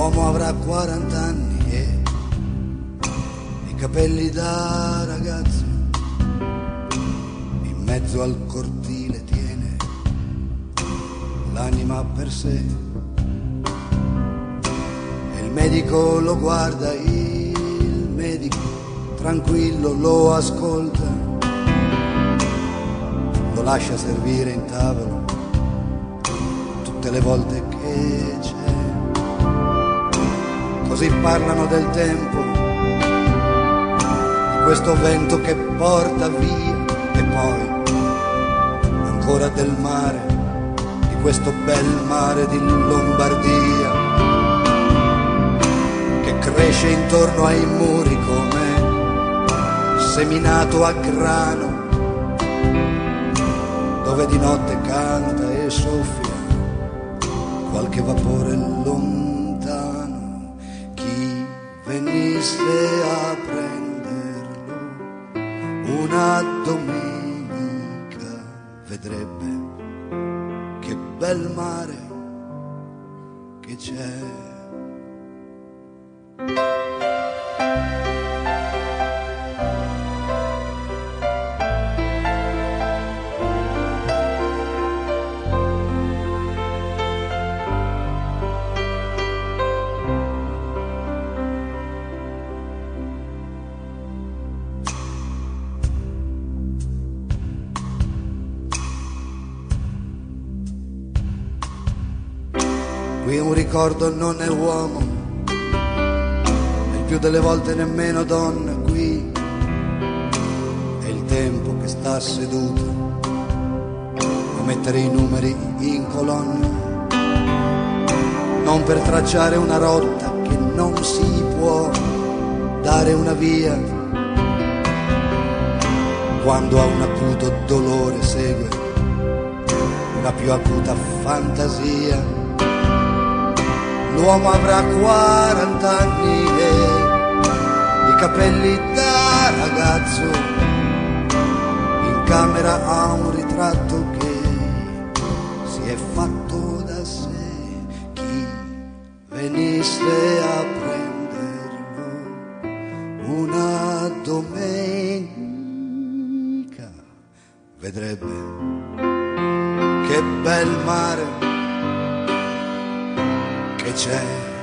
L'uomo avrà 40 anni e i capelli da ragazzo, in mezzo al cortile tiene l'anima per sé. E il medico lo guarda, il medico tranquillo lo ascolta, lo lascia servire in tavolo tutte le volte che c'è. Così parlano del tempo, di questo vento che porta via, e poi ancora del mare, di questo bel mare di Lombardia, che cresce intorno ai muri come seminato a grano, dove di notte canta e soffia qualche vapore lontano. Chi venisse a prenderlo una domenica vedrebbe che bel mare che c'è. Qui un ricordo non è uomo, e il più delle volte nemmeno donna. Qui è il tempo che sta seduto a mettere i numeri in colonna, non per tracciare una rotta che non si può dare una via, quando a un acuto dolore segue una più acuta fantasia. L'uomo avrà 40 anni e i capelli da ragazzo, in camera ha un ritratto che si è fatto da sé. Chi venisse a prenderlo una domenica vedrebbe che bel mare che c'è.